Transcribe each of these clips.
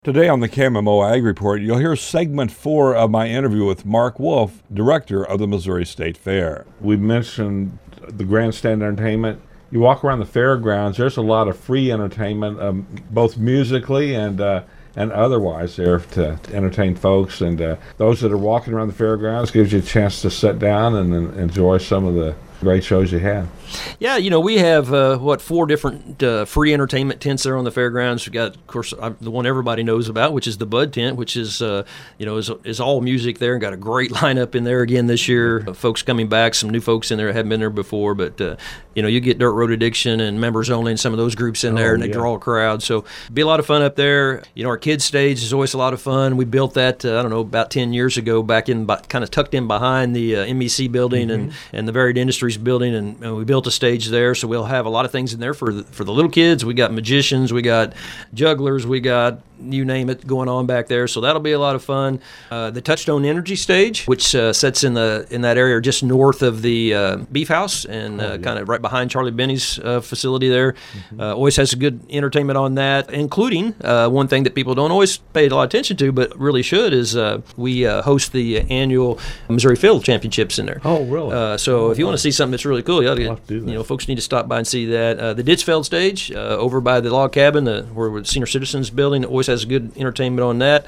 Today on the KMMO Ag Report, you'll hear segment 4 of my interview with Mark Wolf, director of the Missouri State Fair. We mentioned the grandstand entertainment. You walk around the fairgrounds, there's a lot of free entertainment, both musically and otherwise there to entertain folks. And those that are walking around the fairgrounds gives you a chance to sit down and enjoy some of the great shows you have. Yeah, we have, 4 different free entertainment tents there on the fairgrounds. We've got, of course, the one everybody knows about, which is the Bud Tent, which is, is all music there and got a great lineup in there again this year. Folks coming back, some new folks in there that haven't been there before, but, you get Dirt Road Addiction and Members Only and some of those groups in there, and they draw a crowd. So be a lot of fun up there. Our kids' stage is always a lot of fun. We built that, about 10 years ago, back in, kind of tucked in behind the MEC building and the Varied Industries building, and we built a stage there, so we'll have a lot of things in there for the little kids. We got magicians, we got jugglers, we got you name it going on back there, so that'll be a lot of fun. The Touchstone Energy stage, which sits in that area just north of the Beef House and kind of right behind Charlie Benny's facility there, always has a good entertainment on that, including one thing that people don't always pay a lot of attention to, but really should, is we host the annual Missouri Field Championships in there. Oh, really? So if you want to see something that's really cool, you ought to do that. Folks need to stop by and see that. The Ditchfeld stage over by the log cabin, where the Senior Citizens building, always has good entertainment on that.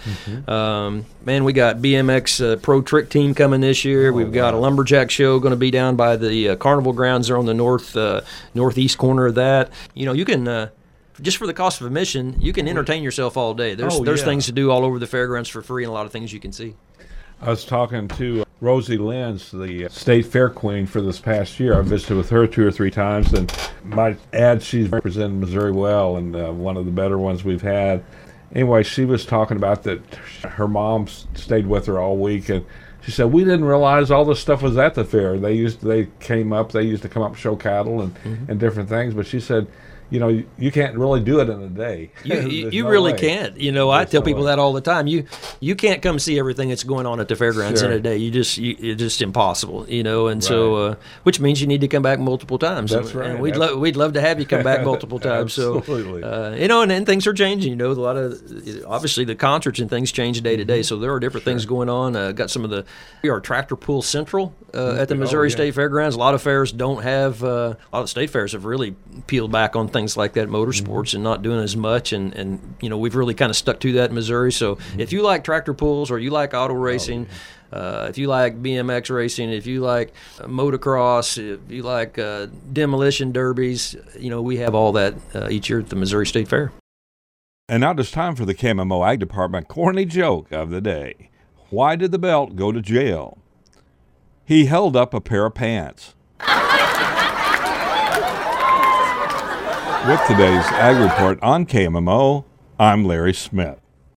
We got BMX Pro Trick Team coming this year. We've got a lumberjack show going to be down by the carnival grounds there on the northeast corner of that. You can just for the cost of admission, you can entertain yourself all day. There's things to do all over the fairgrounds for free, and a lot of things you can see. I was talking to Rosie Lenz, the state fair queen for this past year. I visited with her 2 or 3 times, and my ad, she's represented Missouri well, and one of the better ones we've had. Anyway, she was talking about that her mom stayed with her all week, and she said, we didn't realize all this stuff was at the fair. They used to come up and show cattle and different things, but she said, you can't really do it in a day. You really can't. I tell people that all the time. You can't come see everything that's going on at the fairgrounds in a day. It's just impossible. And so which means you need to come back multiple times. That's right. And we'd love to have you come back multiple times. Absolutely. So and things are changing. A lot of obviously the concerts and things change day to day. So there are different things going on. Got we are Tractor Pull Central at the Missouri State Fairgrounds. A lot of fairs don't have. A lot of state fairs have really peeled back on things like that, motorsports, and not doing as much, and we've really kind of stuck to that in Missouri. So if you like tractor pulls, or you like auto racing, if you like BMX racing, if you like motocross, if you like demolition derbies, we have all that each year at the Missouri State Fair. And now it's time for the KMMO Ag Department corny joke of the day. Why did the belt go to jail? He held up a pair of pants. With today's Ag Report on KMMO, I'm Larry Smith.